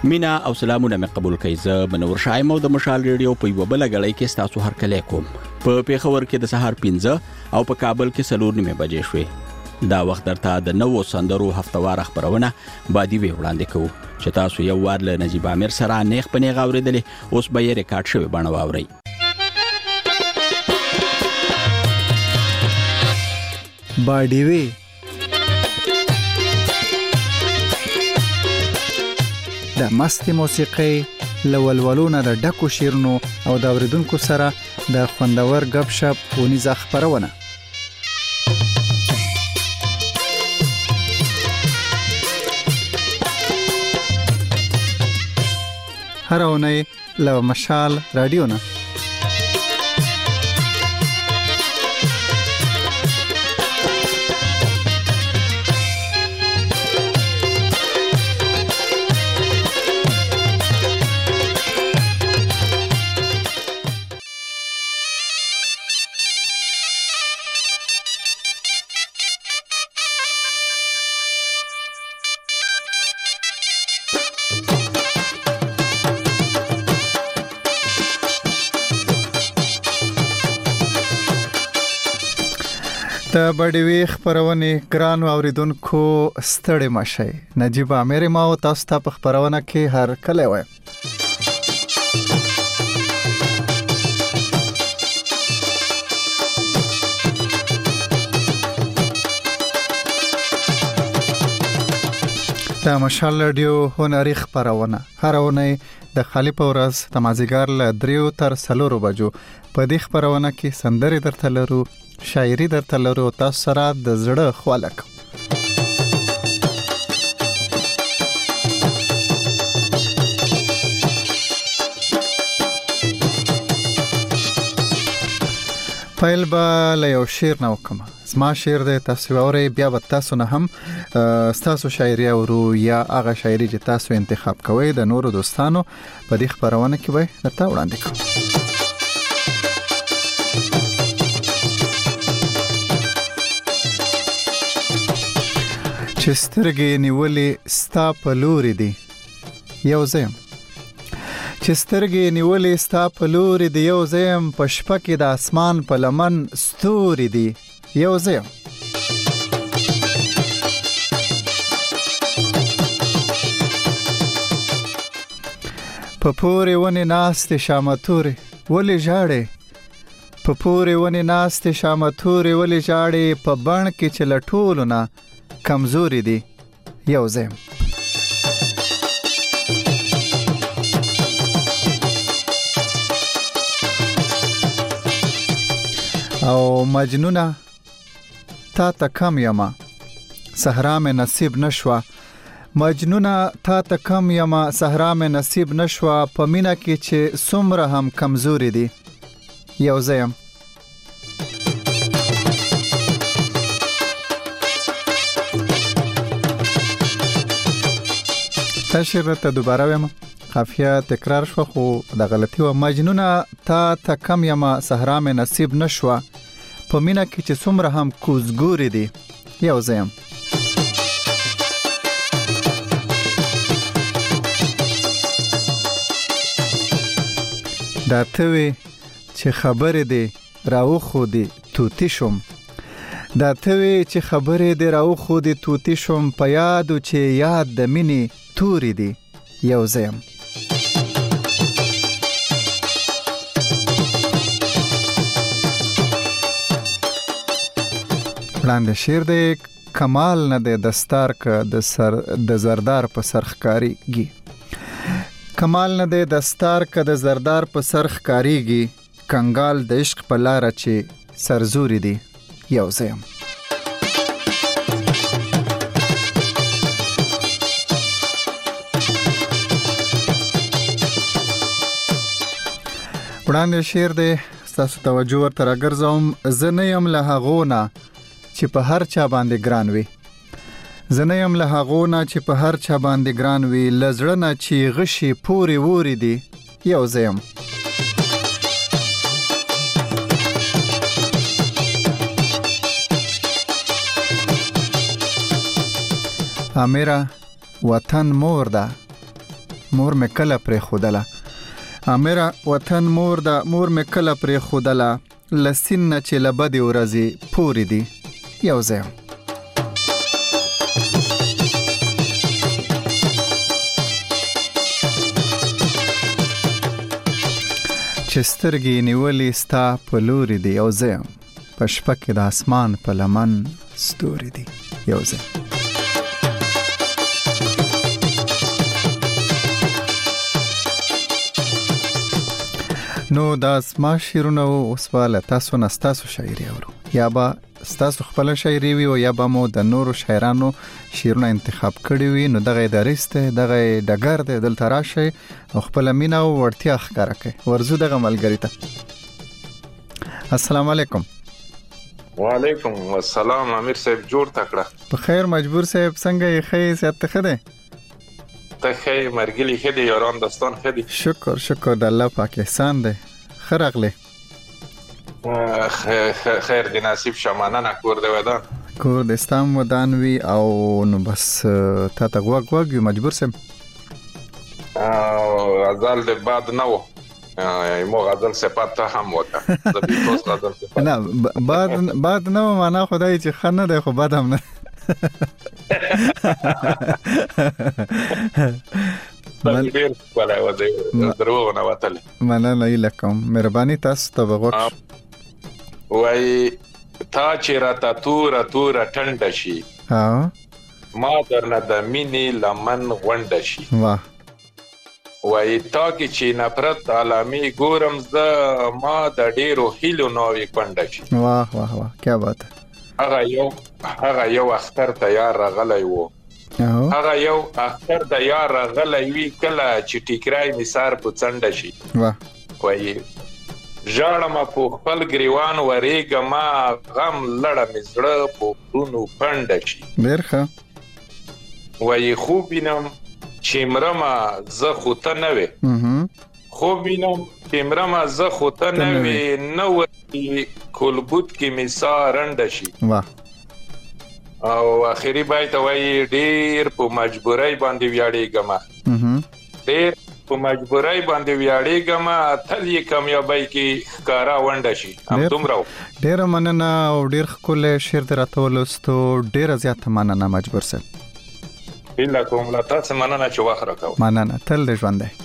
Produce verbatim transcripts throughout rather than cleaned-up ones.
مینا او سلامونه مې قبول کړئ. زه منور شایم او د مشال ریډیو په یو بل غړی کې تاسو هر کله کوم. په پیښور کې د سهار پنځه او په کابل کې څلور نیمه بجې شوې. دا وخت درته د نوو سندرو هفتوار خبرونه بادي وی وړاندې کوو چې تاسو یو وار له نجیب امیر سره نیخ پنې غوړېدلې، اوس به یې ریکارډ شوی بڼه واورئ. بادي وی د مستي موسیقي لولولونه د ډکو شیرونو او د اوریدونکو سره د خوندور غب شپ ونیزه خبرونه. هر اونۍ له مشال رادیو نه د بادي وی خبرونه ګرانو اوریدونکو ستړي مشي. نجیب امیر ما او تاسو ته په خبرونه کې هر کله وای. د مشال رادیو هنري خبرونه هر اونۍ د خالی پورز د مازیګر له دریو تر څلورو بجو په دې خبرونه کې سندري درته لرو، شاعري درته لرو، تاسو سره د زړه خواله کوم. فایل به له یو شعر نه وکم. زما شعر د تاسو اوري بیا به تاسو نه هم تاسو شاعري اورو یا هغه شاعري چې تاسو انتخاب کوئ د نورو دوستانو په دې خبرونه کې به درته وړاندې کوم. چې سترګې نیولې ستا په لوري دي یو زم چې سترګې نیولې ستا په لوري دي یو زم په شپه کې د اسمان په لمن ستوري دي یو زم په پورې ونې ناستې شامتورې ولې ژاړې په پورې ونې ناستې شامتورې ولې ژاړې په بڼ کې چې له ټولو نه کمزوري دي یو زم او مجنونه تا ته کم یما صحرا مې نصیب نشوا مجنونه تا ته کم یما صحرا مې نصیب نشوا په مینا کې چې څومره هم کمزوري دي یو زم. تشریح ته دوباره وایم، قافیه تکرار شو خو د غلطي و. مجنونه تا ته کم یما صحرا مې نصیب نشوا په مینا کې چې څومره هم کوزګوري دي یو زم. دا ته وی چې خبرې دي راو خو دي توتی شم دا ته وی چې خبرې دي راو خو دي توتی شم په یادو چې یاد د مینی توري دي یو زم. لاندې شعر دی کمال نه د دستار ک د سر د زردار په سرخکاریږي کمال نه د دستار ک د زردار په سرخکاریږي کنګال د عشق په لار چې سرزوري دي یو زم. وړاندې شعر دی تاسو توجه ورته راګرځوم. زه نه یم له هغو نه چې په هر چا باندې ګران وي زه نه یم له هغو نه چې په هر چا باندې ګران وي له زړه نه چې غشي پورې ووري دي یو زم. امیره وطن مور ده مور مې کله پرې خودله امره وطن مور دا مور مې کله پرې خودله لسین نه چې لبدي ورځي پوری دی یو ځای چې سترګې نیولې ستا په لوري دی یو ځای په شپه کې د اسمان په لمن ستوري دی یو ځای نو دا اسما شیرونه اوس والا تاسو نه تاسو شاعري اورو یا با تاسو خپل شاعري وي او یا به مو د نورو شاعرانو شیرونه انتخاب کړی وي نو دغه درسته دغه ډګر د دل تراشه او خپل مینا او ورتیا ښکارا کوي ورزو دغه ملګری ته السلام علیکم وعلیکم السلام امیر صاحب جوړ تکړه په خیر مجبور صاحب څنګه یې خې سیادت خده ته خې مرګلی خدي یاران داستان خدي شکر شکر د الله پاک احسان دی خرغله خیر دی نصیب شمانه نه کور دی ودان کور د استام ودان وی او نو بس تا ته وګ وګ مجبور سم او غزل د بعد نو مو غزل صفات ته هم وکړه د بیتوس غزل صفات نه بعد بعد نو معنا خدای چې خنه دی خو بعد هم نه ډیر ولا ودی درو نه وتل مننه لکم مهرباني تاسو ته وګ وای تا چې راته تور تور ټنډ شي ها ما درنه د مینې لمن غونډ شي واه وای تا کې چې نفرت علامي ګورم ز ما د ډیرو هیلو نوې کونډ شي واه واه واه کیا بات هغه یو هغه یو اختر تیار غلای وو هغه یو اختر د یار غلای وی کله چې ټیکرای مثال په څنډ شي واه وای ژړم په خپل ګریوان ورېګه ما غم لړم زړه په پونو پند شي ډیر ښه وای خو بینم چې مرما زه خو ته نه وې خو بینم چې مرما زه خو ته نه وې نو کولبوت کې می سارند شي واه او اخیری بیت وای ډیر په مجبورای باندې ویاړېګم ډیر په مجبورای باندې ویاړېګم تل یې کامیابی کې ښکارا ونډه شي هم دومره ډیر مننه او ډیر خپل شعر دراتولستو ډیر زیات مننه مجبور سه الا کوم لا تاسو مننه چې واخره کوم مننه تل دې ژوند دی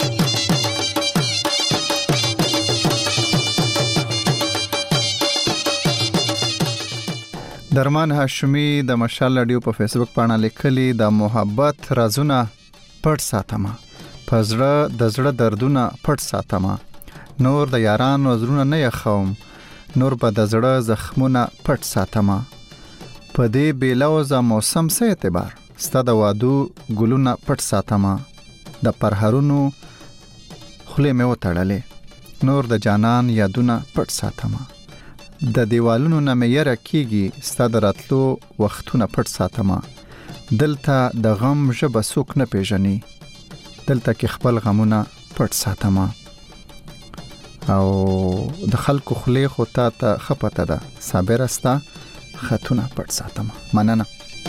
درمان هاشمی د مشال رادیو په فیسبوک باندې لیکلي د محبت رازونه پټ ساتما پزړه د زړه دردونه پټ ساتما نور د یاران وزرونه نه یخوم نور په د زړه زخمونه پټ ساتما په دې بیلوزه موسم سه اعتبار ستاد وادو ګلونه پټ ساتما د پرهرونو خله مې وټړلې نور د جانان یادونه پټ ساتما د دیوالونو نه مې یره کیږي ستاد راتلو وختونه پټ ساتما دلته د غم ژبه څوک نه پیژني دلته کې خپل غمونه پټ ساتما او د خلکو خلی خو تا ته خپته ده صابر استا خاتونه پټ ساتما مننه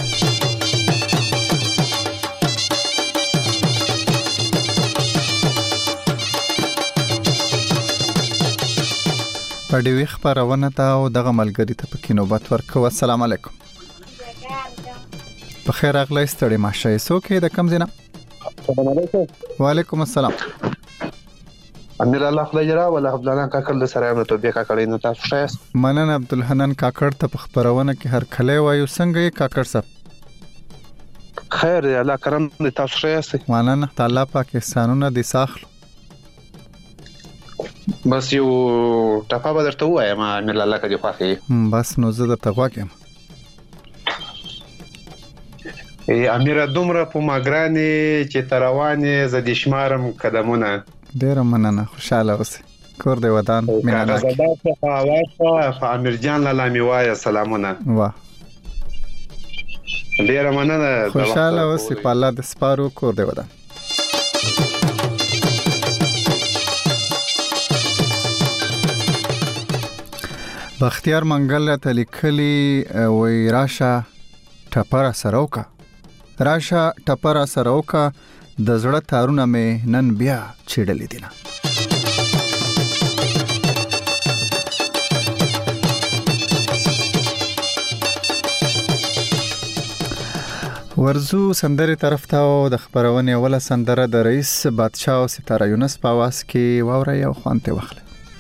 په دې وخت پرونه تا او دغه ملګری ته پکې نوبت ورکو السلام علیکم په خیر اغلی ستړي ماشه سو کې د کم زینه السلام علیکم وعلیکم السلام امیر الله خدای جرا ولا عبدالحنان کاکړ د سره امنه توبې کاکړ نه تاسو شایست مننه عبدالحنان کاکړ ته په خبرونه کې هر کله وایو څنګه یې کاکړ صاحب خیر دی الله کرم د تاسو شایست مننه تعالی پاک احسانونه دي ساخلو بس یو ټپه به درته وایم امیر الله کدي خوښي بس نو زه درته غواړم ای امیر دومره په ماګرانی چې تروانې ز د شمارم قدمونه ډیر مننه خوشاله اوسې کور دی ودان مینه زدا په اواز په امیر جان لاله میوای سلامونه واه ډیر مننه خوشاله اوسې په الله د سپارو کور دی ودان بختیار منګل ته لیکلي وای راشه ټپره سروکا راشه ټپره سروکا د زړه تارونه مې نن بیا چیړلې دي نه. ورزو سندرې طرف ته او د خبرونې اوله سندره د رئیس بادشاه او ستاره یونس په आवाज کې واوري او خوانته وخله.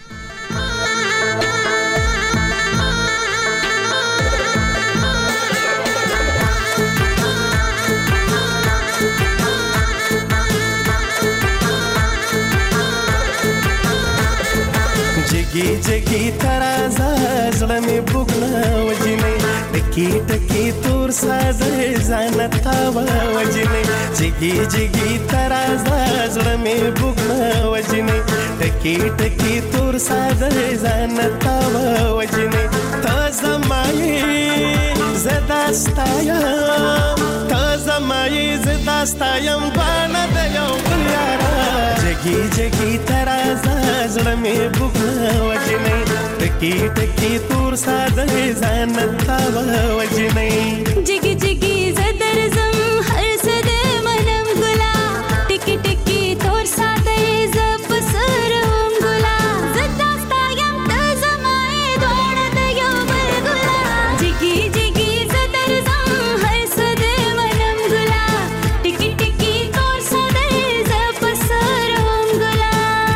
जगी जगी तराजा जड़ में बुगना वजने टकी टकी तोर साजे जानता वजने जगी जगी तराजा जड़ में बुगना वजने टकी टकी तोर साजे जानता वजने ताजा माये जदास्ताया ताजा माये जदास्ताया बाना दया यारा जगी जगी तराजा जड़ में बुगना वजने टकी टकी तोर साजे जानता वजने जगी जगी जदर जम हर सदे मनम गुला टकी टकी तोर साजे जब सरम गुला जदास्तायम तजमाए दोड़ दया बलगुला जगी जगी जदर जम हर सदे मनम गुला टकी टकी तोर साजे जब सरम गुला.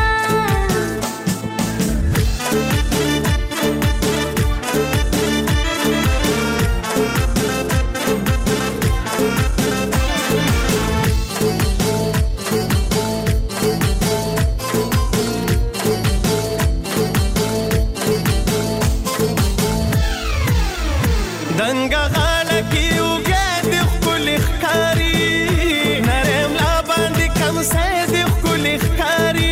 دنګه غاړه کې وګد خپل ښکاری نرم لا باندې کم سید خپل ښکاری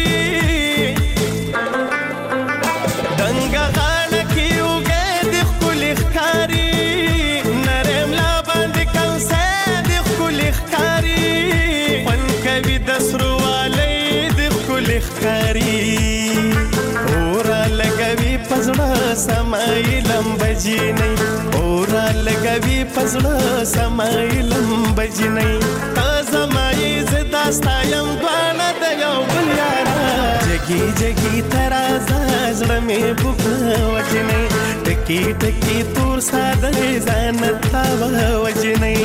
دنګه غاړه کې وګد خپل ښکاری نرم لا باندې کم سید خپل ښکاری پن کوي د سروالی د خپل ښکاری اورا لګوي پزړه سمایلم بجینې اورا لګوي پزړه سمایلم بجینې تازمای زداستایم باندې د یو بل یارا جګي جګي ترازا زړه مې بوکه وجنې ټکی ټکی تور ساده ځان تا وجنې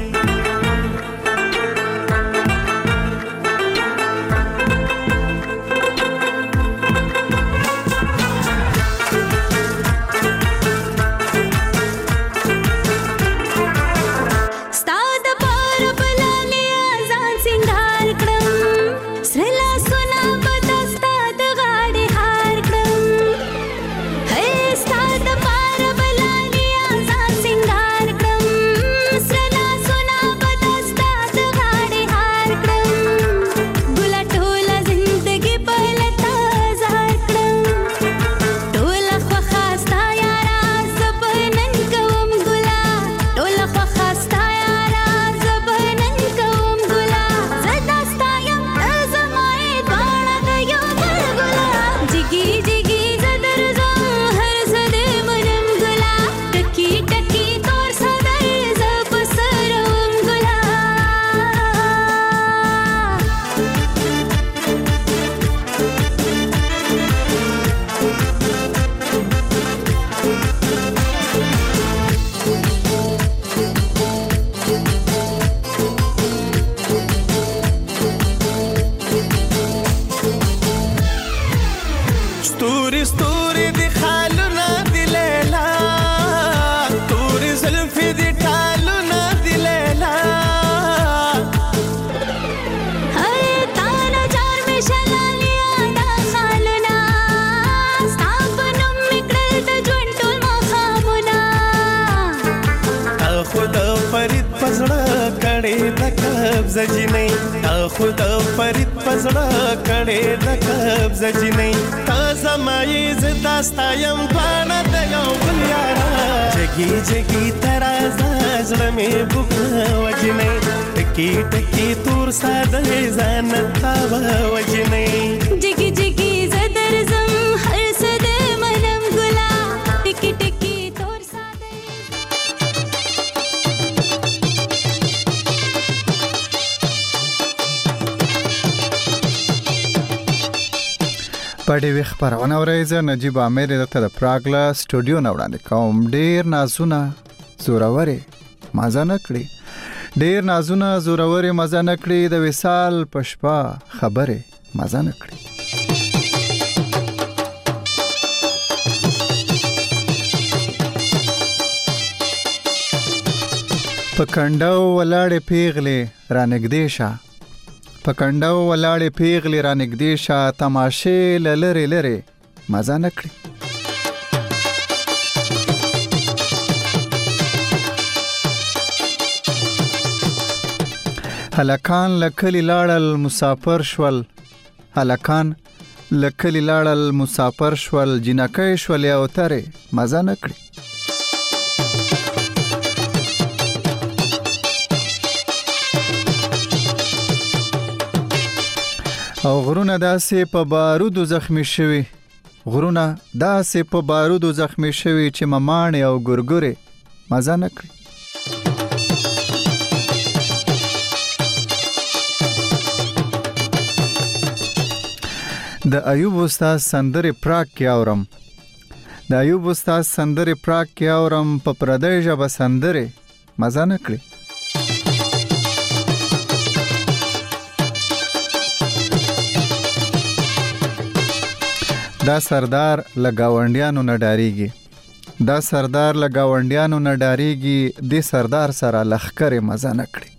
زجنې خود فرید پزړه کړي د کب زجنې تازه مې زداستایم باندې د یو بل یارا جګي جګي ترازا زړه مې بوکه وجنې ټکی ټکی تور ساده ځان تا وجنې جګي جګي زدر زم هر سده منم ګلا ټکی ټکی تور ساده. په دې خبرونه ورځ نجيب عامر د پراګلا سټوډیو نه وړاندې کوم. ډیر نازونه زورورې مزه نه کړی ډیر نازونه زورورې مزه نه کړی د وصال پشپا خبره مزه نه کړی. پکندو ولاړې پیغلې رانګدې شه پکندو ولاړې پیغلې رانګدې شه تماشې لری لری مزه نه کړی. هلکان لکلی لاړل مسافر شول هلکان لکلی لاړل مسافر شول جنکې شول او ترې مزه نه کړی. او غرونه داسې په بارودو زخمی شوي غرونه داسې په بارودو زخمی شوي چې ممانې او ګورګورې مزه نه کړي. د ایوب استاد سندرې پراګ کې اورم د ایوب استاد سندرې پراګ کې اورم په پردی ژبه سندرې مزه نه کړي. دا سردار لګاونډیانو نه ډاریږي دا سردار لګاونډیانو نه ډاریږي د سردار سره لخکره مزه نه کړي.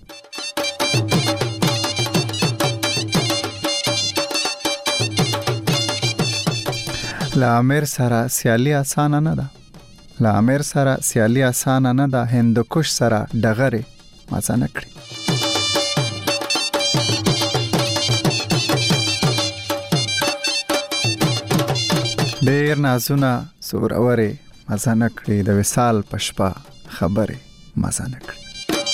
لا امیر سره سیالي اسانه نه ده لا امیر سره سیالي اسانه نه ده هندوکش سره ډغره مزه نه کړي. ډیر نازونه زورورې مزه نه کړي د وصال پشپا خبره مزه نه کړي.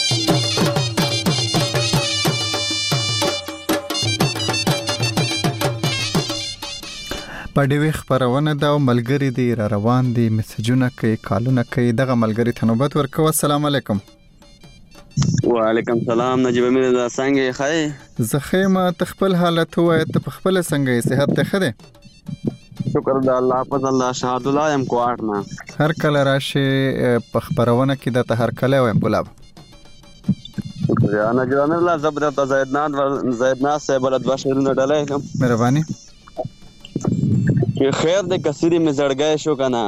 په دې خبرونه دا ملګری دی را روان دي میسجونه کوي کالونه کوي دغه ملګری ته نوبت ورکو. السلام علیکم. وعلیکم سلام نجیب امیر دا څنګه خای زخیمه تخپل حالت وای ته په خپل څنګه صحت ته خده شکر د الله په الله شهادت الله يم کوارټ نه هر کله راشه په خبرونه کې د ته هر کله وایم ګلاب انا جوان الله زبرت زیدنان زیدنان صاحب ولد بشرونه ډلای کوم مهرباني که خیر د کثیری مزړګای شو کنه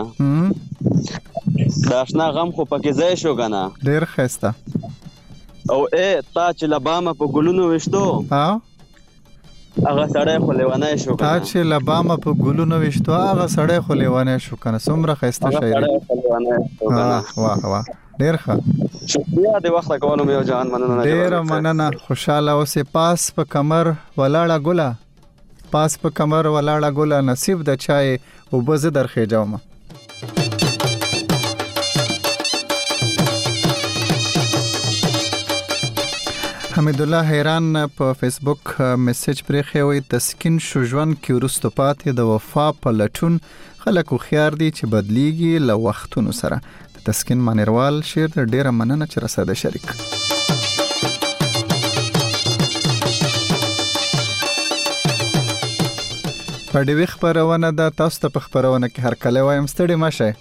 داشنا غم خو پکې ځای شو کنه ډیر خسته او ا تا چې لبامه په ګلونو وشتو ها هغه سړی خو لیوانای شو کنه تا چې لبامه په ګلونو وشتو هغه سړی خو لیوانای شو کنه څومره خسته شاعري واه واه ډیر ښه شکریہ د وخت کولو مې جان مننه ډیر مننه خوشاله اوسې پاس په کمر ولاړه ګله پاس په کمر ولاړه ګله نصیب د چای او بز درخې جومه. حمید الله حیران په فیسبوک میسج پرې خوي تسکین شو ژوند کې ورستو پاتې د وفا په لټون خلک خيار دي چې بدليږي له وختونو سره. تسکین مانیروال شعر ډیره مننه چې رساده شریک. په دې خبرونه د تاسو ته په خبرونه کې هر کله وایم ستړي ماشه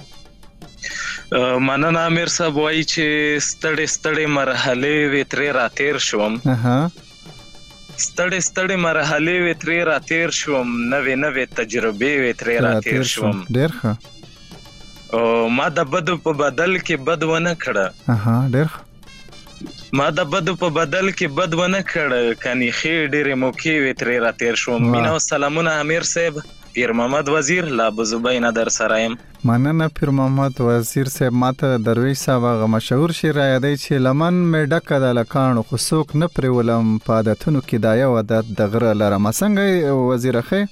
مننه امیر صاحب وایي چې ستړي ستړي مرحله وی ترې راتیر شوم اها ستړي ستړي مرحله وی ترې راتیر شوم نوې نوې تجربه وی ترې راتیر شوم ډیر ښه او ما د بدو په بدل کې بد ونه کړه اها ډیر ښه ما د بدو په بدل کې بد ونه کړه کني خې ډېرې موکې وی ترې راتیر شوم. مینا او سلامونه امیر صاحب پیر محمد وزیر لا بزبین در سرایم. مننه پیر محمد وزیر صاحب ماته درویش صاحب غ مشهور شعر یادای چې لمن مې ډکه د لکانو خصوک نه پرولم پادتونو کې دایا ودت د غره لرم. څنګه وزیر خې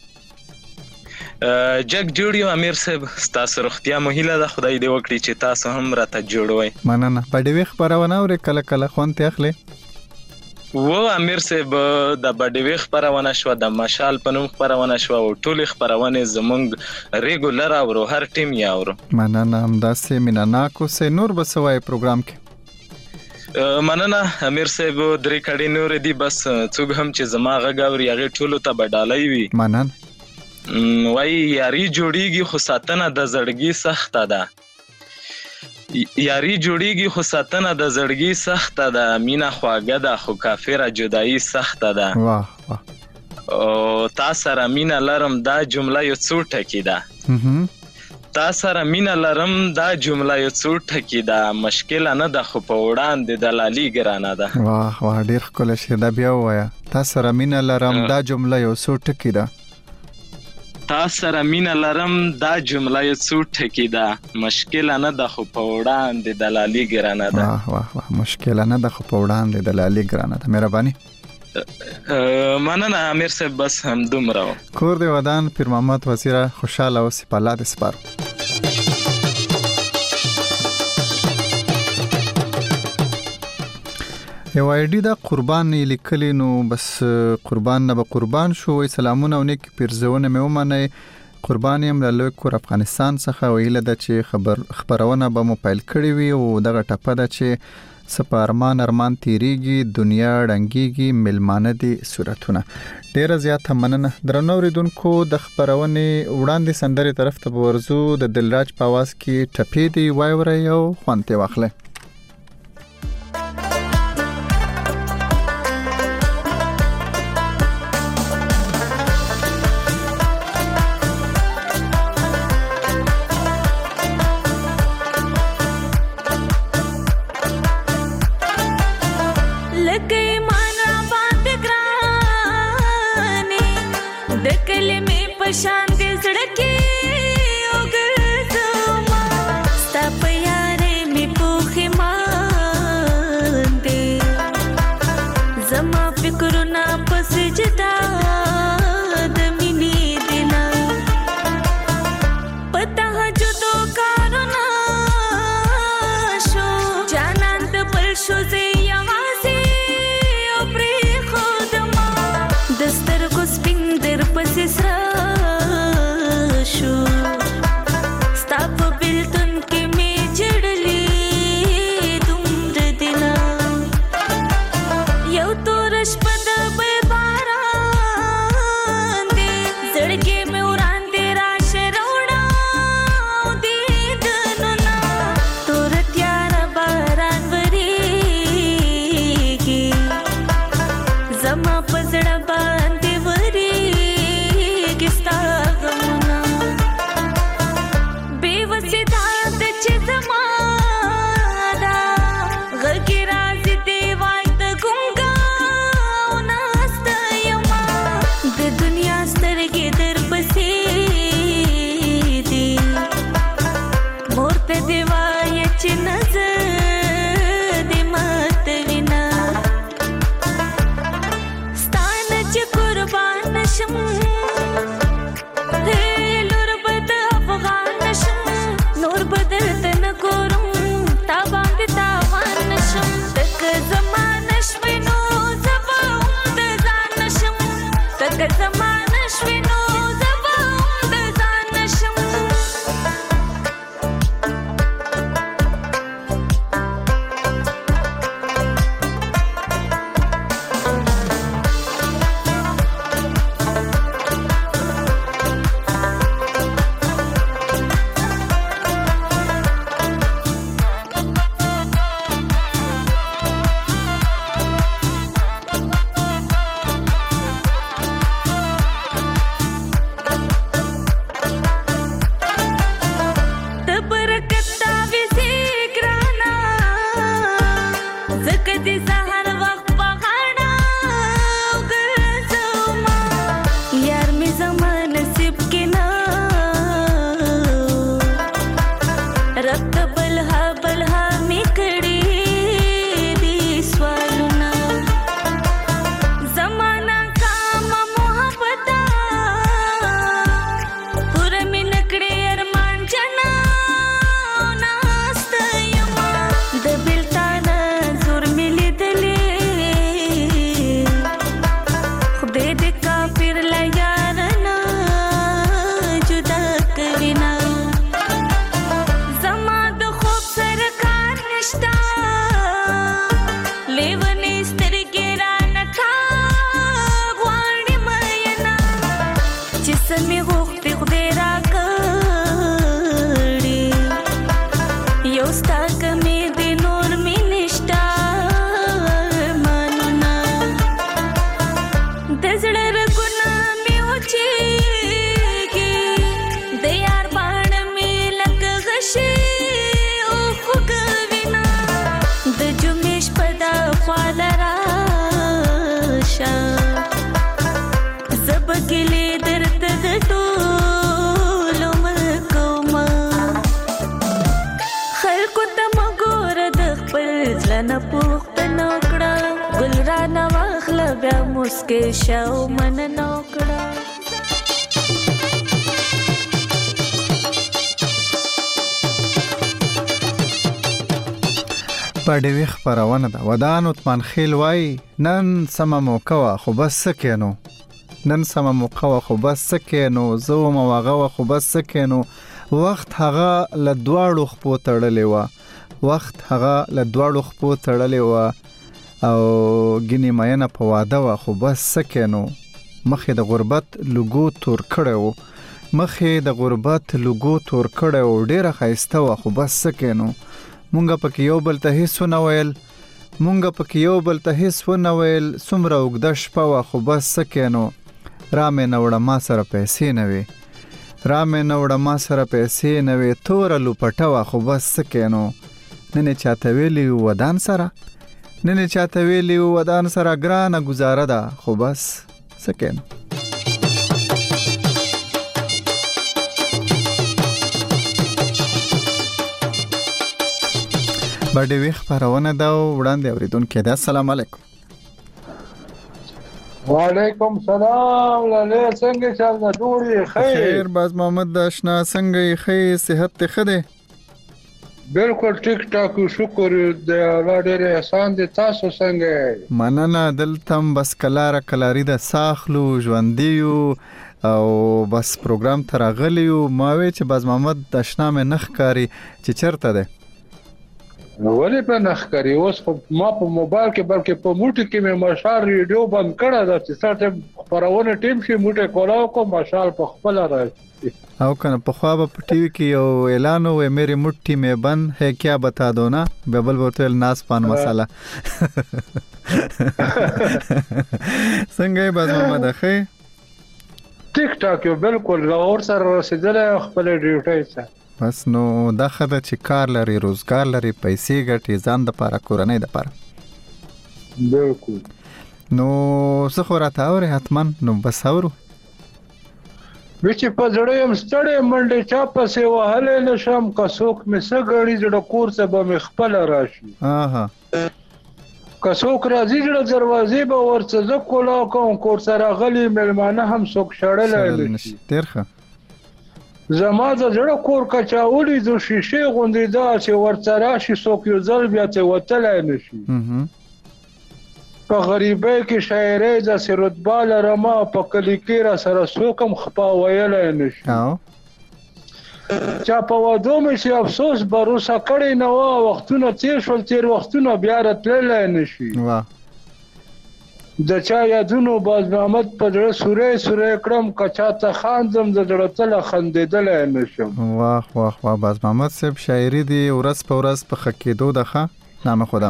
جګ جوړیو امیر صاحب تاسو روغتیا مهیله ده خدای دې وکړي چې تاسو هم راته جوړوي. مننه په دې خبرونه ور کله کله خون ته اخلي و امیر صاحب د بډوي خبرونه شو د مشال پنوم خبرونه شو او ټول خبرونه زمونږ ریګولر او هر ټیم یاورو. مننه همداسې میناناکو سه نور بسوي پروګرام کې مننه امیر صاحب درې کډې نور دي بس څوک هم چې زما غږ اوري هغه ټولو ته بدالای وي. مننه وای یاري جوړیږي خو ساتنه د زړګي سخته ده یاري جوړیږي خو ساتنه د زړګي سخته ده مینا خواږه ده خو کافره جدایي سخته ده واه واه او تا سره مینا لرم دا جمله یو څو ټکی ده تا سره مینا لرم دا جمله یو څو ټکی ده مشکل نه ده خو په وړاندې دلالي ګرانه ده واه واه ډیر ښکلی شعر دا بیا ووایه تا سره مینا لرم دا جمله یو څو ټکی ده تا سره مینا لرم دا جمله یو څو ټکی ده مشکل نه ده خو په وړاندې دلالي ګرانه ده واه واه واه مشکل نه ده خو په وړاندې دلالي ګرانه ده مهرباني مننه امیر صاحب بس هم دومره کور دی ودان پیر محمد وزیره خوشاله اوسې په الله دې سپارو یو آیډي دا قربان لیکلی نو بس قربان نه به قربان شو وای سلامونه او نیک پیرزونه مې ومنئ قربان یم له لوی کور افغانستان څخه ویله ده چې خبر خبرونه به مو پیل کړي وي او دغه ټپه ده چې سپه ارمان ارمان تیریږي دنیا ړنګیږي ملمانه دي صورتونه ډیره زیاته مننه درنو اوریدونکو د خبرونې وړاندې سندرې طرف ته ورزو د دلراج په आवाज کې ټپې دی وای ورې یو خوانته واخله शान के सड़के ओगर मा स्ता प्यारे में पोखे پوښتنه وکړه ګل رانه واخله بیا مسکې شه او مننه وکړه په ډیوي خپرونه ده ودان عثمان خیل وای نن سمه موقع وه خو بس څه کینو نن سمه موقع وه خو بس څه کینو زه وم او هغه وه خو بس څه کینو وخت هغه له دواړو خپو تړلې وه وخت هغه له دواړو خپو تړلې وه او ګینې مینه په واده وه خو بس څه کینو مخې د غربت لوګو تور کړی و مخې د غربت لوګو تور کړی و ډېره ښایسته وه خو بس څه کینو مونږه پکې یو بل ته هیڅ ونه ویل مونږه پکې یو بل ته هیڅ ونه ویل څومره اوږده شپه وه خو بس څه کینو را مې نه وړه ما سره پیسې نه وې را مې نه وړه ما سره پیسې نه وې توره لوپټه وه خو بس څه کینو نن یې چاته ویلي وو ودان سره نن یې چاته ویلي وو ودان سره ګرانه ګزاره ده خو بس څه کینو باندې وی خبرونه دا وړاندې اوریدونکو دا السلام علیکم وعلیکم سلام لاله څنګه چل نه جوړي خیر خیر باز محمد داشنا څنګه خیر صحت ته خده بالکل ټیک ټاک شکر د الله ډېر احسان دي تاسو څنګه مننه دلتم بس کلاره کلاری د ساخلو ژوندیو او بس پروګرام ترغلیو ما وی چې باز محمد داشنا مې نخ کاری چې چرته ده ولې په نخ کاری اوس ما په موبایل کې بلکې په موټي کې مې مشال ریډیو بند کړه دا چې ساته خبرونه ټیم شي موټي کولاو کو مشال په خپل راځي او کنه په خوا په ټي وي کې یو اعلان وې میری موټي مې بند ہے کیا بتا دو نا ببل بوتل ناس پان مساله څنګه باز محمد اخی ټیک ټاک یو بالکل اور سره رسیدل خپل ډیوټي سره بس نو دا خبره چې کار لري روزګار لري پیسې ګټي ځان د لپاره کورنۍ د لپاره بالکل نو څه خو راته اوري حتمن نو بس اورو چې په زړه يم ستړی منډه چا پسې وهلې نشم که څوک مې څه غړي زړه کور څه به مې خپل راشي اها که څوک راځي زړه دروازې به ورڅ زه کولا کوم کور سره غلي ملمانه هم څوک شړل نشي ترخه زما د زړه کور کچاولي د شیشې غوندې دا چې ورڅ راشي څوک یو ځل بیا ته وتلای نشي په غریبۍ کې شاعرۍ د سرودبال رما په کلی کې را سره څوک هم خپا ویلای نشي چا په وادو مې چې افسوس بروسه کړی نه و وختونه تیر شول تیر وختونه بیا راتللی نشي د چا یادونو باز محمد په زړه سورې سورې کړم که چاته خاندم د زړه تله خندېدلی نشم واه واه واه باز محمد صاحب شاعري دی ورځ په ورځ په ښه کېدو ده ښه نامه خو ده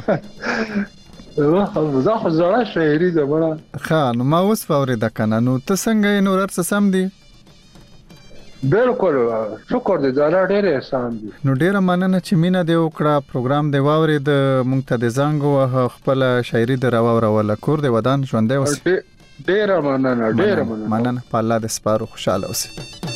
دا خو زړه شاعري ده مړه ښه نو ما اوس واورېده که نه نو ته څنګه یې نو هر څه سم دي بالکل شکر دې دا ډېر احسان دي نو ډېره مننه چې مینه دې وکړه پروګرام دې واورېد مونږ ته د زنګ ووهه خپله شاعري دې راواوروله کور دې ودان ژوندی اوسې ډېره مننه ډېره مننه مننه په الله دې سپارو خوشحاله اوسې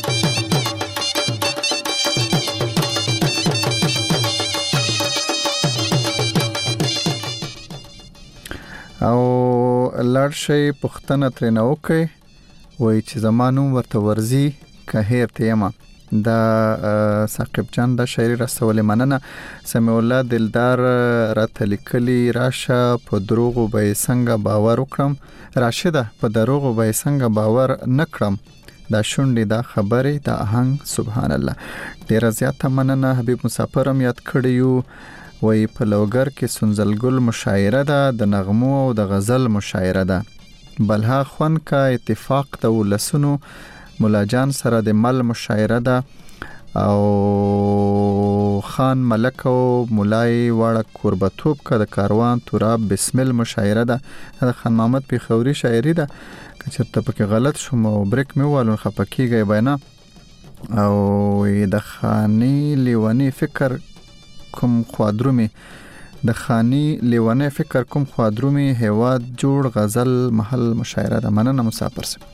او لاړ شئ پوښتنه ترېنه وکړئ وایي چې زما نوم ورته ورځي که هیر ته یمه دا ثاقب جان دا شاعري راستولې مننه سمیع الله دلدار راته لیکلي راشه په دروغو به یې څنګه باور وکړم راشده په دروغو به یې څنګه باور نه کړم دا شونډې دا خبرې دا آهنګ سبحان الله ډېره زیاته مننه حبیب مسافر هم یاد کړی یو وایي په لوګر کې سنځلګل مشاعره ده د نغمو او د غزل مشاعره ده بلها خوند کا اتفاق د ولسونو مولا جان سره د مل مشاعره ده او خان ملک او مولای واړه قربتوب کا د کاروان تراب بسمل مشاعره ده د خان محمد پیښوري شاعري ده که چېرته پکې غلط شوم او بریک مې ووالو خفه کېږئ بینا او د خاني لیونی فکر کوم خوادرومي د خاني لیونی فکر کوم خوادرومي هیواد جوړ غزل محل مشاعره ده مننه مسافر سي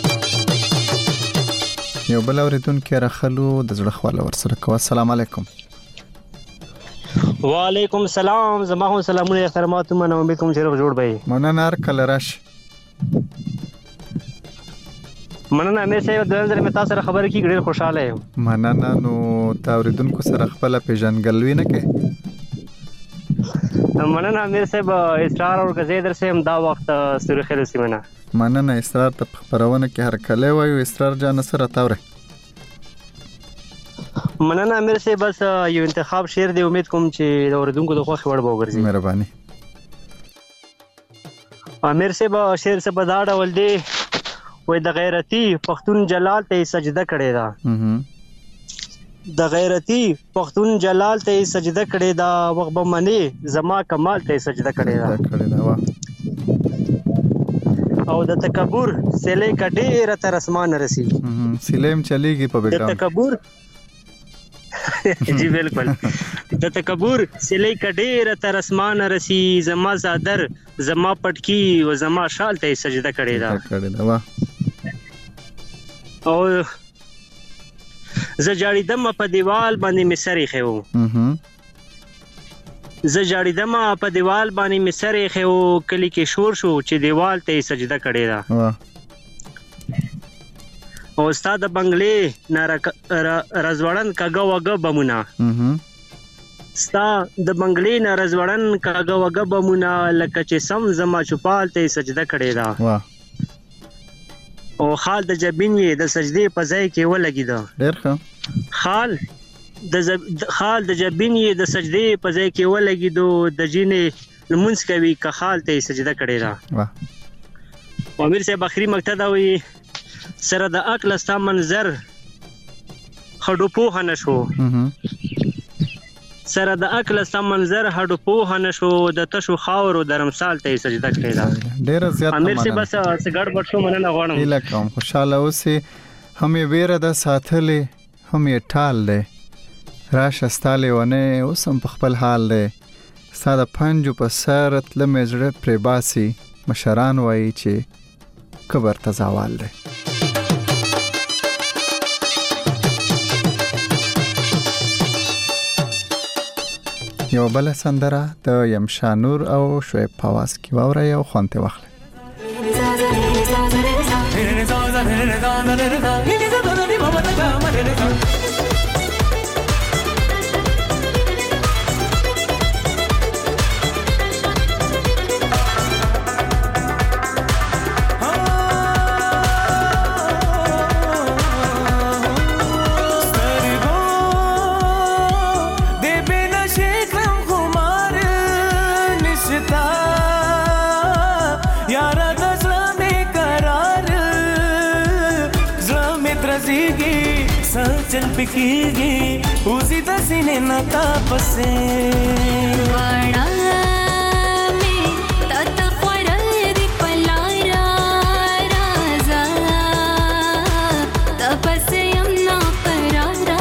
یو بل اوریدونکو راخلو د زړه خواله ورسره کوه السلام علیکم وعلیکم السلام. زما هم سلامونه احترامات من امید کوم چې روغ جوړ به مننه هر کله راش مننه امیر صاحب د نن مې تاسو سره خبرې کیږي ډېر خوشاله یم. مننه. نو تاوریدونکو سره خپل پیژنګلوي نه کې مننه امیر صاحب. اسرار او غزې در سم دا وخت ستوري خیر سیمنه مننه. اسرار ته خبرونه کې هر کله وایو. اسرار جان سره تاوره مننه امیر صاحب. بس یو انتخاب شعر دی امید کوم چې د اوریدونکو د خوښ وړ به وګرځي. مهرباني امیر صاحب. شعر څه بداړ ول دی وې د غیرتی پښتون جلال ته سجده کړې ده. د غیرتی پښتون جلال ته سجده کړې ده. وخت به منی زما کمال ته سجده کړې ده. او د تکبر سلې کډېره تر اسمان رسی. سلیم چلیږي په بیګرام. د تکبر جی بالکل. د تکبر سلې کډېره تر اسمان رسی. زما زادر زما پټکی او زما شال ته سجده کړې ده. کړې ده واه. او ز جاړیدم په دیوال باندې مسری خو. ز جاړیدم په دیوال باندې مسری خو. کلی کې شور شو چې دیوال ته سجده کړې ده. او استاد بنگلې نار رزوړن کاګه وګه بمونه. ستا د بنگلې نار رزوړن کاګه وګه بمونه. لکه چې سم زما چوپال ته سجده کړې ده. واه. او خال د جبین یې د سجدې په ځای کې ولګی ده. ډېر ښه. خال د زب... خال د جبین یې د سجدې په ځای کې ولګی دو. د جینې لمونځ کوي که خال ته سجده کړې ده. واه. امیر صاحب اخري مقطع دا وی سره د عقل ستا منظر خډو پوه نه شو. سره د عقل ستا منظر هډو پوه نه شو. د تشو خاورو درمسال ته سجده کړې ده. ډېر زیات امیر صاحب بس سګړ بټ شو مننه غواړم. هیله کوم خوشاله اوسې. هم یې ویره د ساتلې هم یې ټال دی. راشه ستا لیونی اوس هم په خپل حال دی. ستا د پنجو په سر تله مې زړه پرې باسي. مشران وایي چې کبر ته زوال دی. یو بل سندره د یمشا نور او شعیب پواز کی واوري او خوانته واخله. चल पिकीगी उसी दसीने न तापसे वाड़ा में तत खरदी पलारा राजा तपसे यमना करारा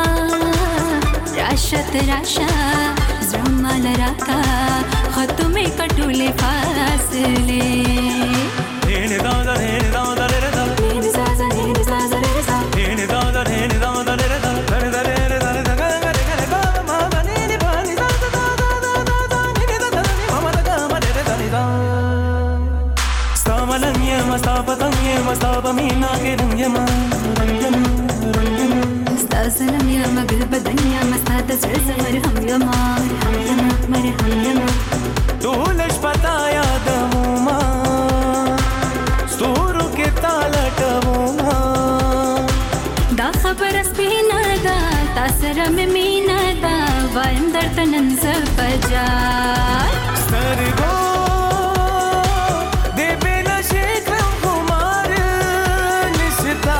राशत राशा जमाल राका खतुमे कटुले फासले हेने दादा हेने दादा रे दादा हेने साजा हेने साजा रे सा हेने दादा हेने दादा रे दादा रे रे रे रे रे गा गा रे गा गा मा मा ने ने पानी दादा दादा दादा दादा ने दादा ने मा मा गा मा रे रे दा दा stamalem ye mastapatam ye mastapamina ke rangema rangema rangema stasalam ya magal badanya mastat zalzamar ham yama ham yama mar ham yama तोलश पताया दमुमा स्तोरो के तालटमुमा दा खबर स्पिना दा तासरा में मीना दा वांदर तनन सपजा सरगो दे बेला शेखम कुमार निश्ता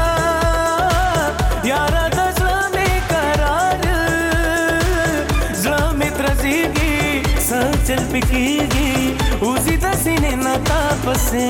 यारा दसरा में करार ज़्लामे त्रजीगी चल पिकीगी उसी दसीने न तापसे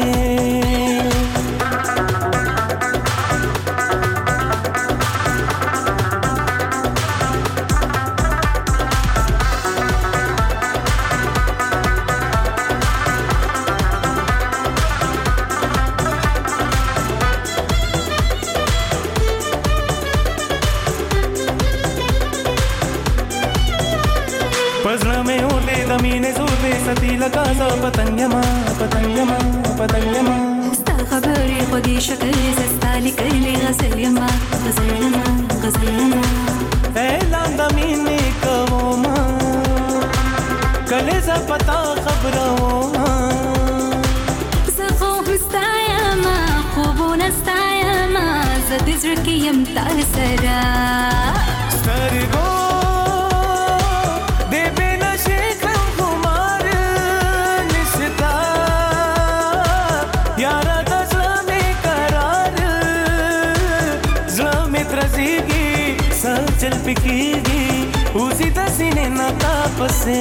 ستي لکه زه پتنګ یم پتنګ یم پتنګ یم ستا خبرې خوږې شکلې زه ستا لیکلې غزل یم غزل یم غزل یم اعلان د مینې کومه کله زه پتا خبرومه زه خو هم ستا یم خوبونه ستا یم زه د زړه کې یم تا سره سترګو دې بې نشې کړم خمار نشتا یاره د زړه مې قرار زړه مې ترزېږي سر چل پکېږي اوسې د سینې نه تا پسې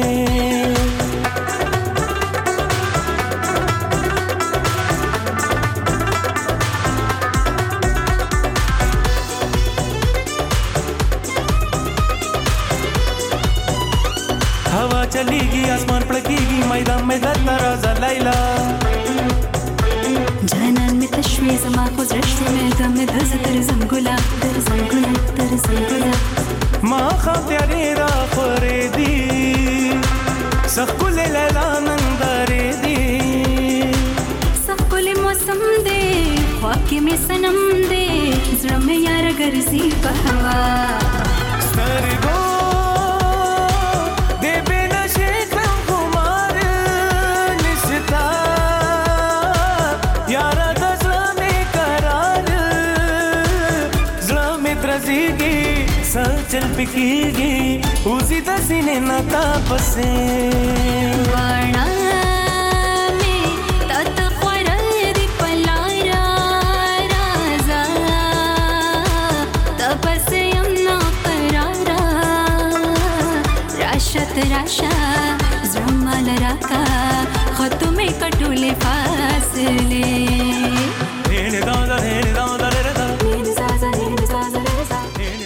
हवा चलेगी आसमान पड़केगी मैदान में धरना राजा लैला جانان می تشوي زما خو زړه مې دم د زتر زنګولا در زنګولا در زنګولا ما خام تیارې را خورې دي سخکل لیلا نندارې دي سخکل موسم دی خواکې مې سنم دی زړه مې یار ګرځي په هوا سترګو चल पिकेगी उसी दसीने ना तापसे वाणा में तत खरल दी पलारा राजा तपसे यमना करारा राशत राशा जमाल राका खतु में कटुले फासले हेने दादा हेने दादा रे दा हेने साजा हेने साजा रे सा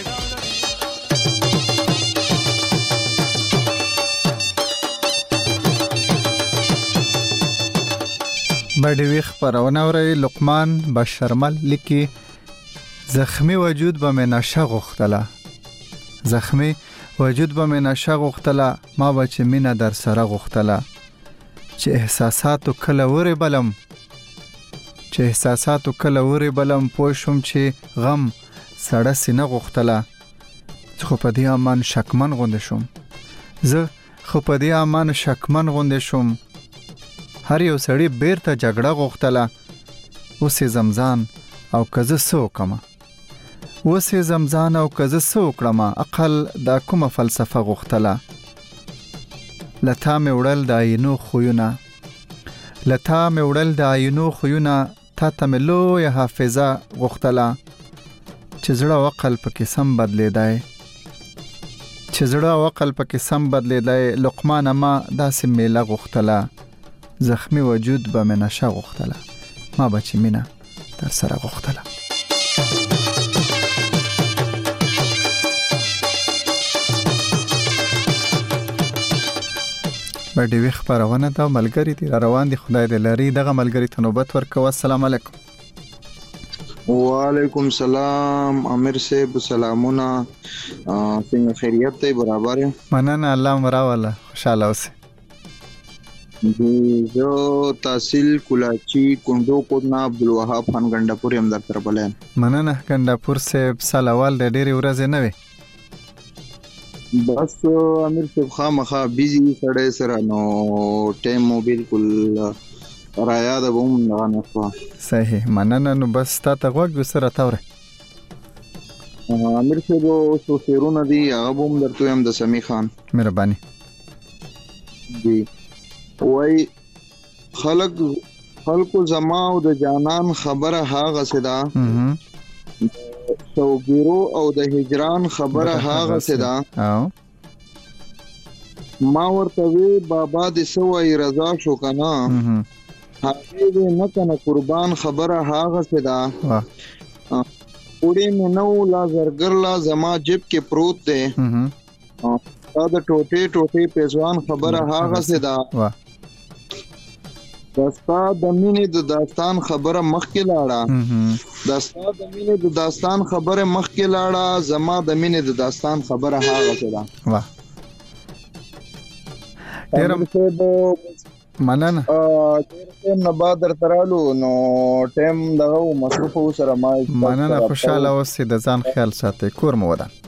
بډوي خبرونه اوري لقمان بشرمل لیکي زخمی وجود به مې نشه غختله زخمی وجود به مې نشه غختله ما به چې مینه در سره غختله چې احساساتو کله وری بلم چې احساساتو کله وری بلم پوه شم چې غم سړه سینه غختله خو په دې امان شکمن غونډه شم زه خو په دې امان شکمن غونډه شم هر یو سړی بیرته جګړه غوښتله اوسې زمزان او کزه سو کما اوسې زمزان او کزه سو کړم عقل دا کومه فلسفه غوښتله لتا مې وړل د عینو خوونه لتا مې وړل د عینو خوونه تا ته مې لویه حافظه غوښتله چې زړه او عقل پکې سم بدلېدای چې زړه او عقل پکې سم بدلېدای لقمان ما داسې میله غوښتله زخمی وجود به من نشه غختله ما بچی مینا در سره غختله بډې وی خبرونه دا ملګری دي روان دي خدای دې لري دغه ملګری ته نوبت ورکو السلام علیکم وعلیکم سلام امیر صاحب سلامونه څنګه خیریت دی برابر مننه الله مراواله خوشاله اوسه جو تحصیل کلاچی کندو کوټنا عبدالوهاب خان ګنداپور هم در تر بلین مننه ګنداپور سے سالوال د ډېری ورځې نه وي بس امیر صاحب خامخا بیزی سړی سره نو ټیم مو بالکل رایا د بوم نه نشو صحیح مننه نو بس تا ته غوږ سره تاوره امیر صاحب سو سیرونه دی هغه بوم درته هم د سمی خان مهرباني جی وای خلق خلق زما او د جانان خبره هاغه صدا سوګیرو او د هجران خبره هاغه صدا او ما ورته وی بابا د سوې رضا شو کنه هغه نه کنه قربان خبره هاغه صدا وړي مې نو لا زرګر لا زما جيب کې پروت دی دا د ټوټي ټوټي پیزوان خبره هاغه صدا دستا د مینې د داستان خبره مخکې لاړه دستا د مینې د داستان خبره مخکې لاړه زما د مینې د داستان خبره هاغه ده واه ډیر مننه ټیم نه بعد ترالو نو ټیم دغه مصروف سره ما مننه خوشاله اوسې د ځان خیال ساتي کور مو ودان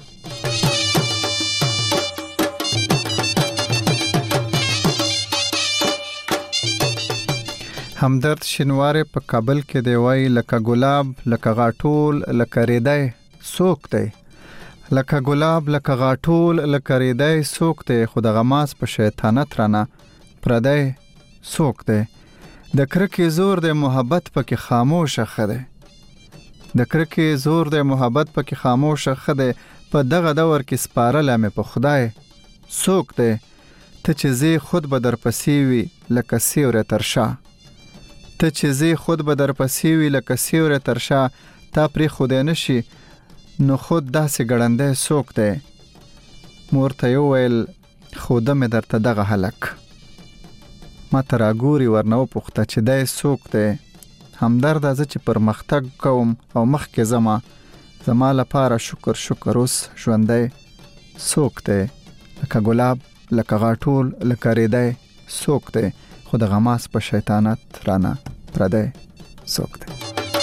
همدرد شینواره په کابل کې دی وای لکه ګلاب لکه غاټول لکه ریدای سوک دی لکه ګلاب لکه غاټول لکه ریدای سوک دی خو د غماس په شیطانت رانه پردای سوک دی د کرکې زور د محبت پکې خاموش خده د کرکې زور د محبت پکې خاموش خده په دغه دور کې سپارل مې په خدای سوک دی ته چې زی خود به در پسې وي لکه سیوره ترشا ته چې زی خود به در پسې وي لکه سیوره ترشا تا پرې خود نشي نو خود داسې ګړندې سوک دی مور ته یو ویل خوده مې درته دغه هلک ما ته راګوري ورنه وپوښته چې دی سوک دی همدرده زه چې پرمختګ کوم او مخکې ځمه زما لپاره شکر شکر اوس ژوندی سوک دی لکه ګلاب لکه غاټول لکه ریدی سوک دی خو د غماس په شیطانت رانه پردی سوک دی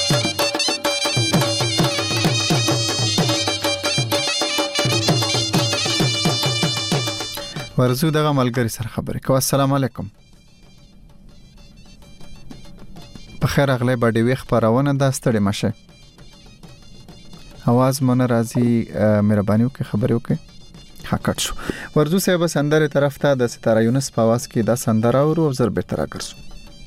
ورزو دغه ملګری سره خبرې کوه السلام علیکم په خیر اغلی با ډیوی خبرونه دا ستړي مشه आवाज مون راځي مهرباني وکړئ خبرې وکړئ حقیقت شو ورزو صاحب سندره طرف ته د ستاره یونس په आवाज کې دا سندره او ابزر به تر راګرځو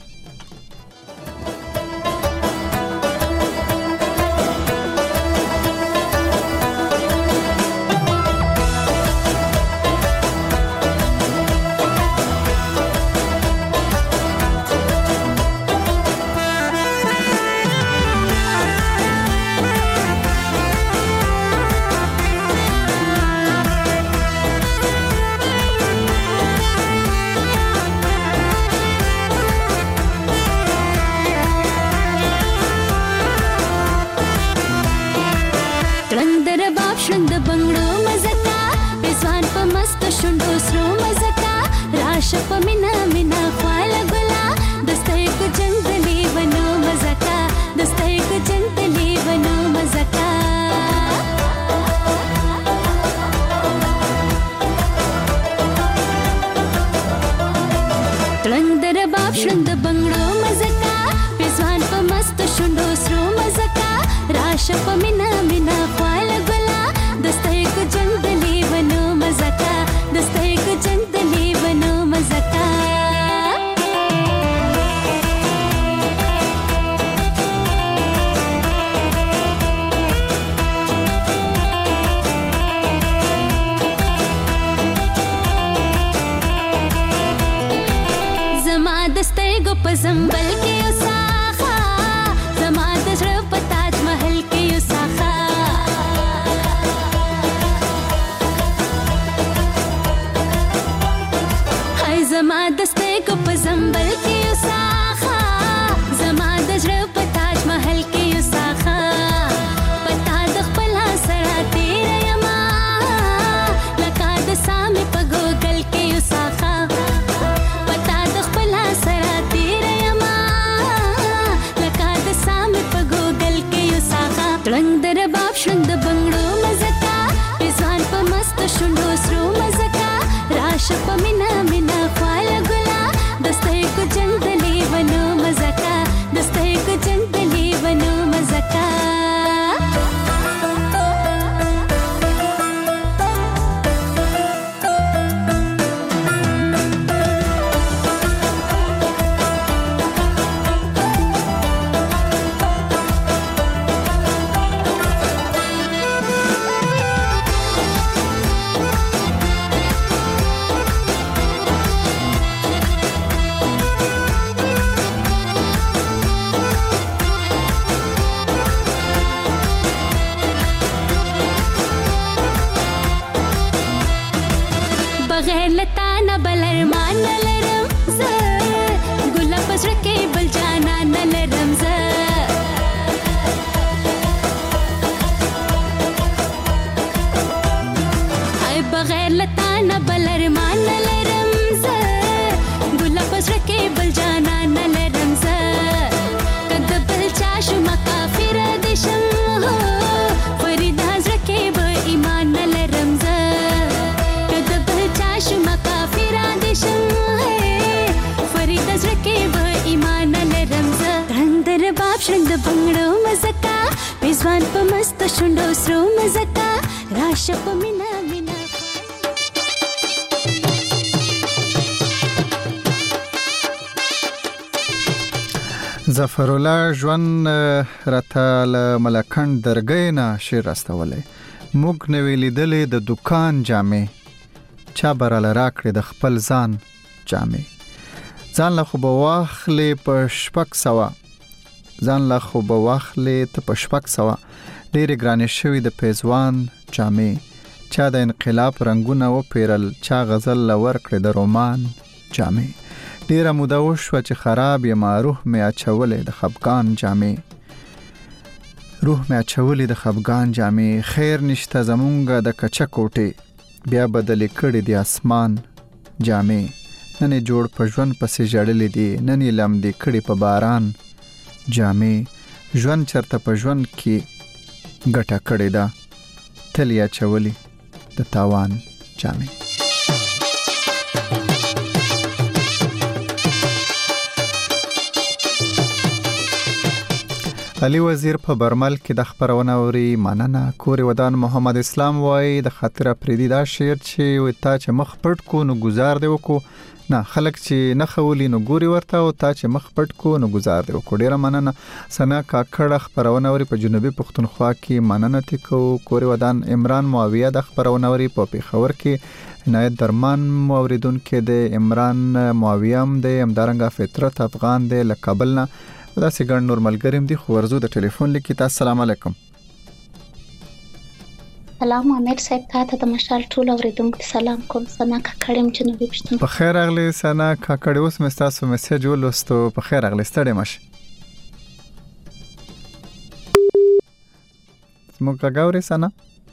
زمبل کې وساخه زما د زړه په تاج محل کې وساخه هاي زما د سترګو په زمبل کې وساخه زما د زړه په تاج محل کې وساخه پتا د خپل سره تیر یما لکه د سامي په ګوګل کې وساخه رنگ در باب شند بنگړو مزکا پېزان په مست شوندو سرو مزکا راش په مینا مینا خال ګلا دسته کو جندلې ونو مزکا دسته کو جندلې ونو مزکا په شونډو سرو مزکا راشه په مینا مینا ظفر الله ژوند راته له ملکند درګۍ نه شعر راستولی. موږ نوې لیدلې د دکان جامې، چا براله راکړې د خپل ځان جامې. ځان له خو به واخلې په شپږ سوه ځان له خو به واخلې ته په شپږ سوه ډېرې ګرانې شوي د پیزوان جامې. چا د انقلاب رنګونه وپیرل، چا غزل له ورکړې د رومان جامې. ډېره موده وشوه چې خراب یم، روح مې اچولې د خفګان جامې. روح مې اچولې د خفګان جامې. خیر نشته زمونږ د کچه کوټې، بیا بدلې کړې د اسمان جامې. نن یې جوړ په ژوند پسې ژړلې دي، نن یې لمدې کړې په باران جامې. ژوند چرته په ژوند کې ګټه کړې ده، تل یې اچولې د تاوان جامې. علي وزیر په برمل کې د خبرونه اوري. مننه. کوري ودان محمد اسلام وای د خاطر پریدي دا شعر چې و تا چې مخ پټ کو نو گزار دی وکړو، نه خلک چې نه خولي نو ګوري ورته، او تا چې مخ پټ کو نو گزار دی وکړو. ډیره مننه. سنا کاکړه خبرونه اوري په جنوبي پښتونخوا کې. مننه تکو. کوري ودان عمران معاویه د خبرونه اوري په پیښور کې. عنایت درمان موریدونکو د عمران معاویه هم د همدارنګه فطرت افغان د لکابل نه دا سیګن نور ملګریم دي. خو ورزو د ټلیفون لیکي. تاسو السلام علیکم. سلام امیر صاحب، تاسو د مشال ټول اوریدونکو سلام کوم. سنا کاکړم جنوبي پښتون. په خیر اغلی سنا کاکړ. اوس مې تاسو میسج ولوستو. په خیر اغلی ستړي مشه. موږ غاوري سنا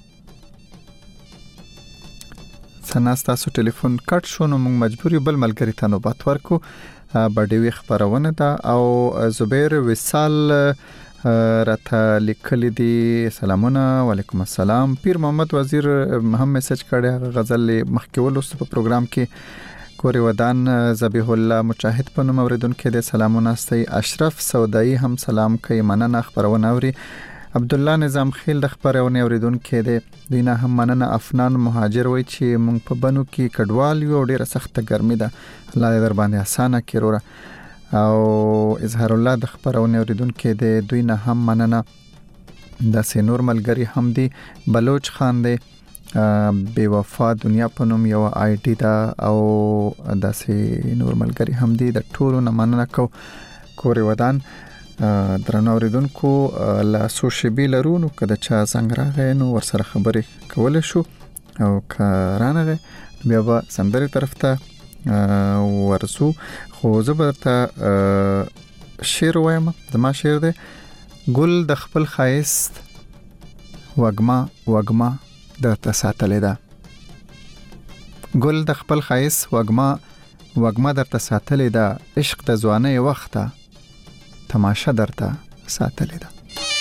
سنا تاسو ټلیفون کټ شو نو موږ مجبور یو بل ملګری ته نوبت ورکو. بډوي خبرونه ده او زبیر وصال راته لیکل دي. سلامونه وعلیکم السلام. پیر محمد وزیر هم میسج کړی، غزل مخکې ولوست په پروګرام کې. کوري ودان ذبیح الله مجاهد په نوم اوریدونکو د سلامونه استي. اشرف سودائی هم سلام کوي. مننه. خبرونه اوري. عبد الله نظام خیل د خبرونه اوریدونکو د دینه هم مننه. افنان مهاجر وای چې مونږ په بنو کې کډوال یو، ډیره سخته ګرمي ده، الله دې در باندې اسانه کړي. او اظهار الله د خبرونه اوریدونکو د دوی نه هم مننه. د سینور ملګری هم دی. بلوچ خان دی بے وفا دنیا په نوم یو آی ډی دا، او د سینور ملګری هم دی. د ټولو نه مننه کو. کوري ودان درنو اوریدونکو لا سوشبي لرونو کده چا څنګه راغی نو ورسره خبرې کول شو، او کارانغه بیا به سندري طرف ته ورسو. خو زبرته شعر وایم. زما شعر دی ګل د خپل خایست وګما وګما درته ساتلې ده. ګل د خپل خایست وګما وګما درته ساتلې ده. عشق د ځواني وخته تماشا درته ساتلې ده.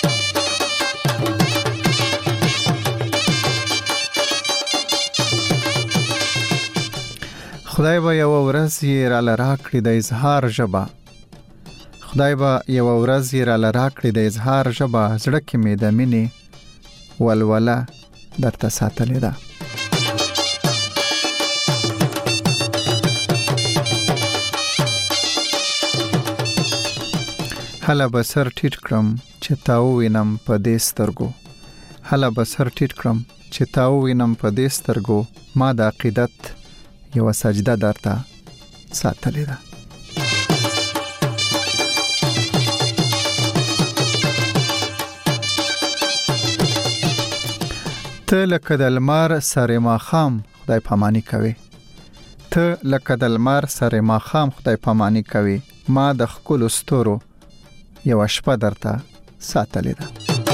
خدای به یو ورځ یې را لراکړي د اظهار ژبه. خدای به یو ورځ یې را لراکړي د اظهار ژبه. زړه کې مې د مینې ولوله درته ساتلې ده. هله بسر ټیټ کړم چې تاو وینم په دې سترګو. هله بسر ټیټ کړم چې تاو وینم په دې سترګو. ما د عقیدت یو سجده درته ساتلې ده. ته لکه د لمر سره ماخام خدای پامانی کوي. ته لکه د لمر سره ماخام خدای پامانی کوي. ما د خپل ستورو یو شپه درته ساتلې ده.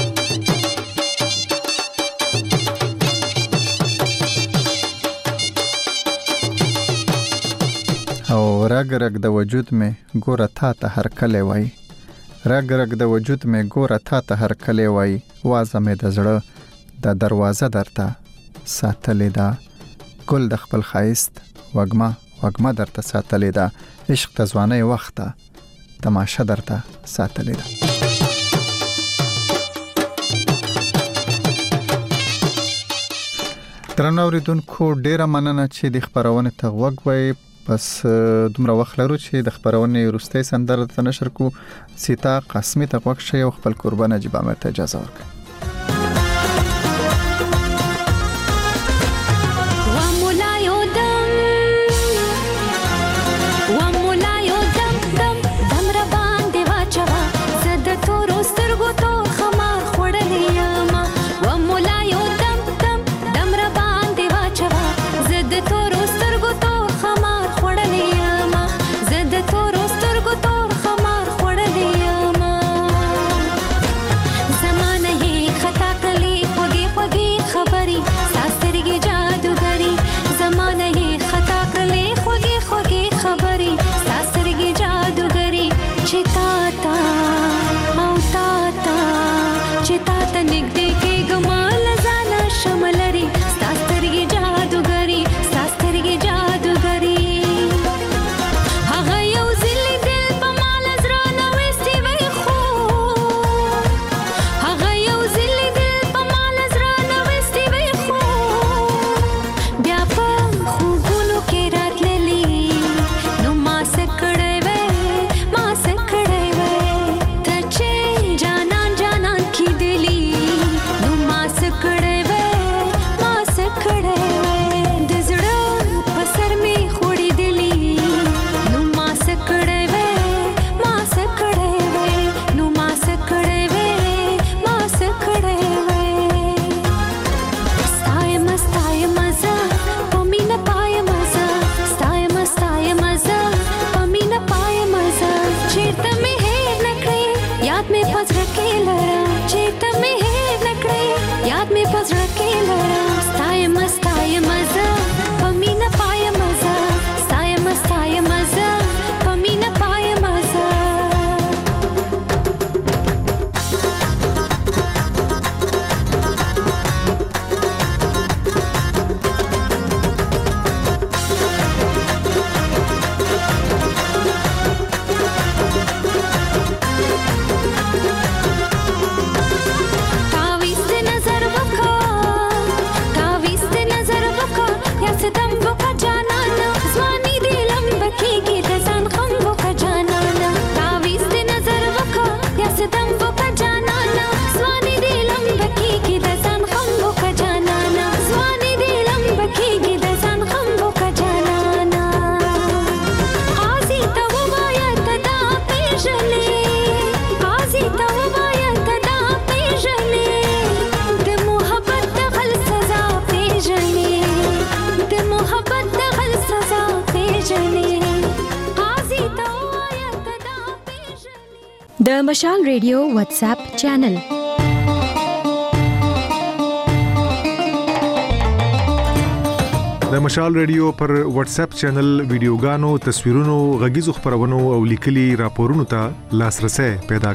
او رګ رګ د وجود مې ګوره تا ته هر کله وای. رګ رګ د وجود مې ګوره تا ته هر کله وای. وازه مې د زړه د دروازه درته ساتلې ده. ګل د خپل خایست وګما وګما درته ساتلې ده. عشق د ځواني وخته تماشا درته ساتلې ده. درنو اوریدونکو ډیره مننه چې د خبرونه ته وګ وای پس دومره وخت لرو چې د خبرونه وروستي سندره ته نشر کو سیتا قسمت وګ شي او خپل قربانه جبامه ته اجازه ورکړي. د مشال ریډیو واتس اپ چینل د مشال ریډیو پر واتس اپ چینل ویډیوګانو تصویرونو غږیزو خبرونو او لیکلي راپورونو ته لاسرسي پیدا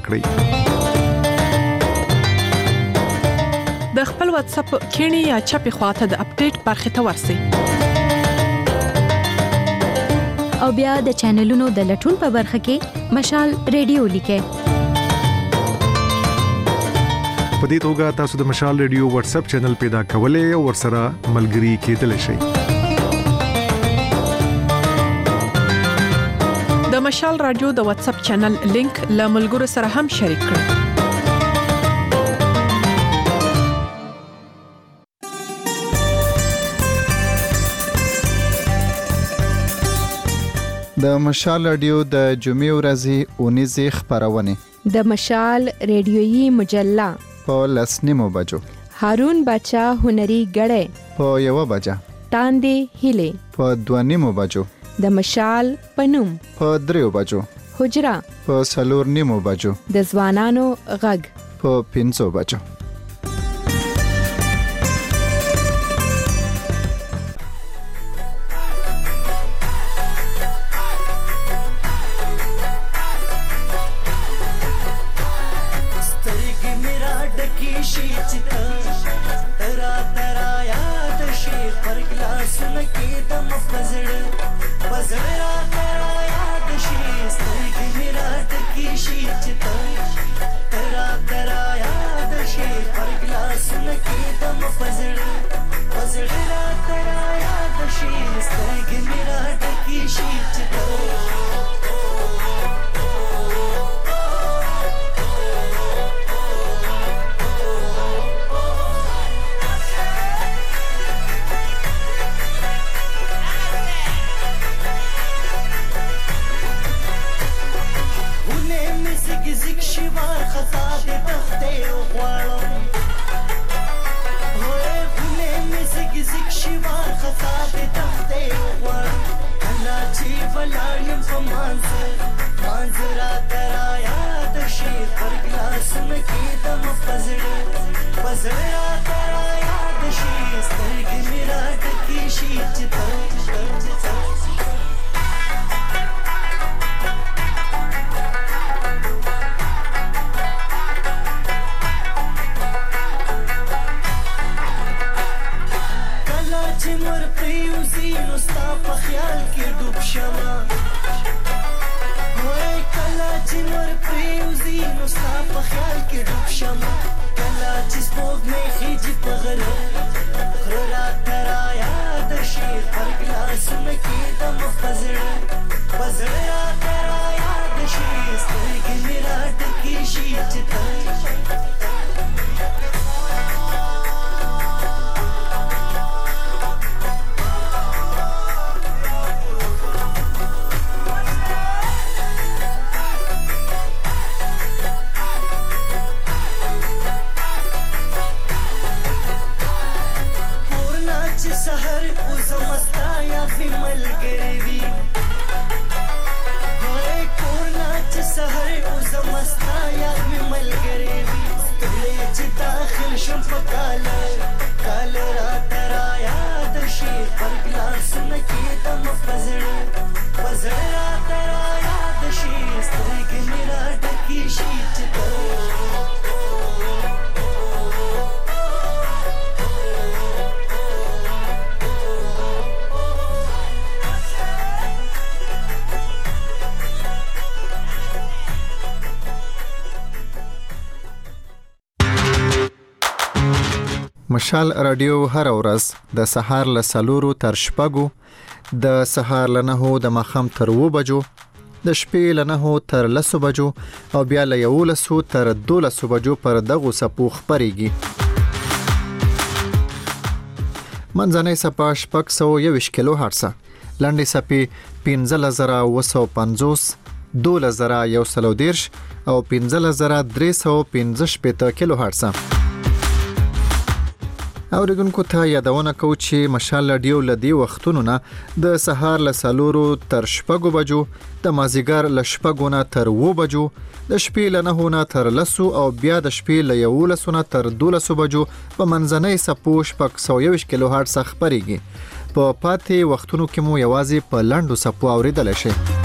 کړئ. د خپل واتس اپ کینی یا چپی خواته د اپډیټ برخه ته ورسئ او بیا د چینلونو د لټون په برخه کې مشال ریډیو لیکئ. په دې توګه تاسو د مشال ریډیو واتس اپ چینل پیدا کولای او ورسره ملګري کېدلی شئ. د مشال رادیو د واتس اپ چینل لینک له ملګرو سره هم شریک کړئ. د مشال رادیو د جمعې ورځې اونیزه خبرونه د مشال ریډیويي مجله په لسنیمو بجو هارون بچا هنري غړې په یو بجا تاندې هله په دوانیمو بجو د مشال پنوم په دریو بجو حجرا په سلور نیمو بجو د ځوانانو غږ په پنځو بجو. Was it پزړه ترا یاد شي سترګې مې را ډکې شي چې ته کله چې مور پریوزي نو ستا په خیال کې ډوب شمه وای کله چې مور پریوزي نو ستا په خیال کې ډوب شمه کله چې سپوږمۍ خیجي په غره غره راته رایاد شي پر ګلاسونه کې دمه په زړه په زړه راته رایاد شي سترګې مې را ډکې شي چې ته سحر اوزم استا یا فی ملګری وی وای کورنا چې سحر اوزم استا یا فی ملګری وی کله چې داخل شم په کاله کاله را ترا یاد شي پر ګلاسونه کې دم پزړه پزړه را ترا یاد شي سترګې مې را ډکې شي چې ته مشال رادیو هر ورځ د سهار له سلورو تر شپږو د سهار له نهو د ماښام تر اوو بجو د شپې له نهو تر لسو بجو او بیا له یولسو تر دولسو بجو پر دغو څپو خپرېږي. منځنۍ څپه شپږ سوه یوویشت کیلو هرڅه، لنډې څپې پنځلس زره اوه سوه پنځوس، دولس زره یو سل او دېرش او پنځلس زره درې سوه پنځه شپېته کیلو هرڅه. اوریدونکو ته یادونه کوو چې مشال رادیو له دې وختونو نه د سهار له څلورو تر شپږو بجو، د مازدیګر له شپږو نه تر اوو بجو، د شپې له نهو نه تر لسو او بیا د شپې له یولسو نه تر دولسو بجو په منځنۍ څپو شپږ سوه یوویشت کیلو هرټز خپرېږي. په پاتې وختونو کې مو یوازې په لنډو څپو اورېدلی شئ.